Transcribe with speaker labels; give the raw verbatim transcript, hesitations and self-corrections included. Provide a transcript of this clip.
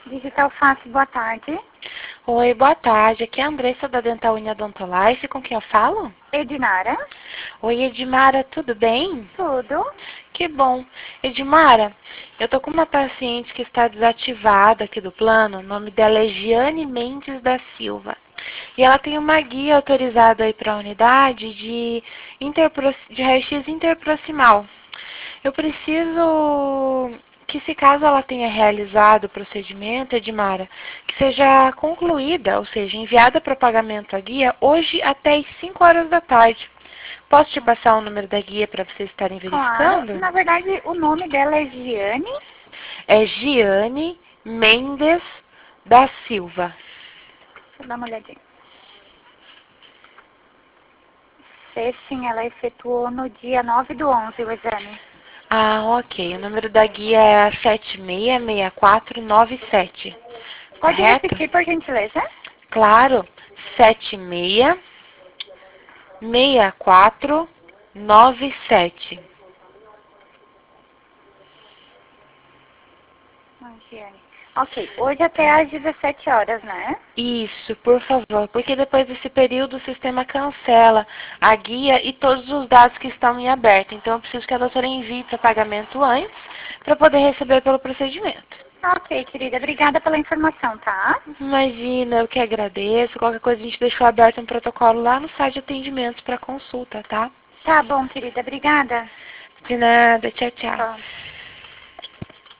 Speaker 1: Digital Face, boa tarde.
Speaker 2: Oi, boa tarde. Aqui é a Andressa da Dental Unha Odontolife. Com quem eu falo?
Speaker 1: Edinara.
Speaker 2: Oi, Edmara, tudo bem?
Speaker 1: Tudo.
Speaker 2: Que bom. Edmara, eu tô com uma paciente que está desativada aqui do plano. O nome dela é Giane Mendes da Silva. E ela tem uma guia autorizada aí para a unidade de, interpro... de raio-x interproximal. Eu preciso que, se caso ela tenha realizado o procedimento, Edmara, que seja concluída, ou seja, enviada para pagamento a guia hoje até as cinco horas da tarde. Posso te passar o número da guia para vocês estarem
Speaker 1: Claro.
Speaker 2: verificando?
Speaker 1: Na verdade, o nome dela é Giane.
Speaker 2: É Giane Mendes da Silva.
Speaker 1: Deixa eu dar uma olhadinha. Fez sim, ela efetuou no dia nove do onze o exame.
Speaker 2: Ah, ok. O número da guia é sete seis seis quatro nove sete.
Speaker 1: Pode
Speaker 2: Correto?
Speaker 1: repetir, por gentileza?
Speaker 2: Claro. sete seis seis quatro nove sete.
Speaker 1: Ah, Giane. Ok, hoje até às dezessete horas, né?
Speaker 2: Isso, por favor, porque depois desse período o sistema cancela a guia e todos os dados que estão em aberto. Então eu preciso que a doutora envie para pagamento antes para poder receber pelo procedimento.
Speaker 1: Ok, querida. Obrigada pela informação, tá?
Speaker 2: Imagina, eu que agradeço. Qualquer coisa a gente deixou aberto um protocolo lá no site de atendimentos para consulta, tá?
Speaker 1: Tá bom, querida. Obrigada.
Speaker 2: De nada, tchau, tchau.
Speaker 1: Tchau.